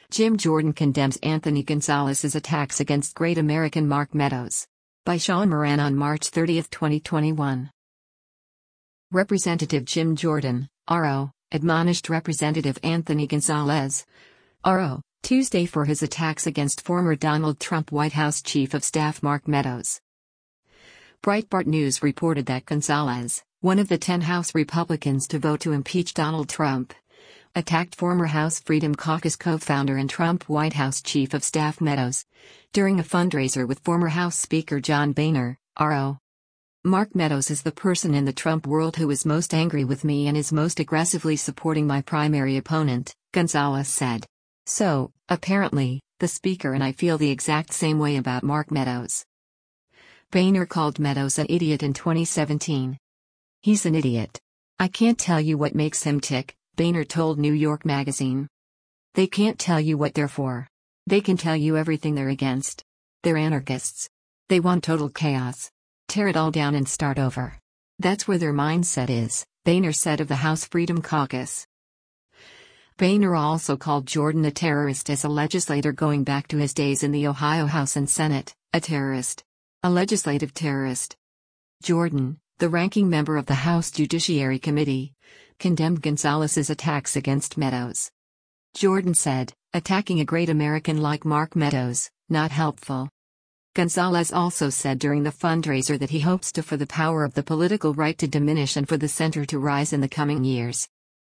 Jim Jordan condemns Anthony Gonzalez's attacks against Great American Mark Meadows. By Sean Moran on March 30, 2021. Representative Jim Jordan, RO, admonished Representative Anthony Gonzalez, RO, Tuesday for his attacks against former Donald Trump White House Chief of Staff Mark Meadows. Breitbart News reported that Gonzalez, one of the 10 House Republicans to vote to impeach Donald Trump, attacked former House Freedom Caucus co-founder and Trump White House Chief of Staff Meadows during a fundraiser with former House Speaker John Boehner, RO. Mark Meadows is the person in the Trump world who is most angry with me and is most aggressively supporting my primary opponent, Gonzalez said. So, apparently, the Speaker and I feel the exact same way about Mark Meadows. Boehner called Meadows an idiot in 2017. He's an idiot. I can't tell you what makes him tick, Boehner told New York Magazine. They can't tell you what they're for. They can tell you everything they're against. They're anarchists. They want total chaos. Tear it all down and start over. That's where their mindset is, Boehner said of the House Freedom Caucus. Boehner also called Jordan a terrorist as a legislator going back to his days in the Ohio House and Senate, a terrorist. A legislative terrorist. Jordan, the ranking member of the House Judiciary Committee, condemned Gonzalez's attacks against Meadows. Jordan said, attacking a great American like Mark Meadows, not helpful. Gonzalez also said during the fundraiser that he hopes for the power of the political right to diminish and for the center to rise in the coming years.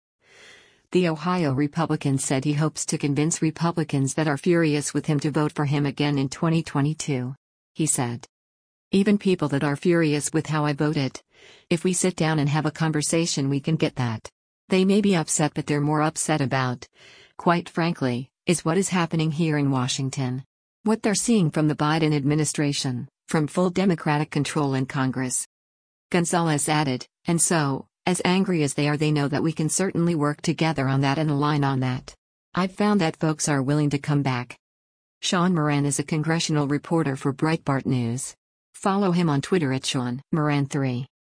The Ohio Republican said he hopes to convince Republicans that are furious with him to vote for him again in 2022. He said, even people that are furious with how I voted, if we sit down and have a conversation we can get that. They may be upset but they're more upset about, quite frankly, is what is happening here in Washington. What they're seeing from the Biden administration, from full Democratic control in Congress. Gonzalez added, and so, as angry as they are, they know that we can certainly work together on that and align on that. I've found that folks are willing to come back. Sean Moran is a congressional reporter for Breitbart News. Follow him on Twitter at Sean Moran 3.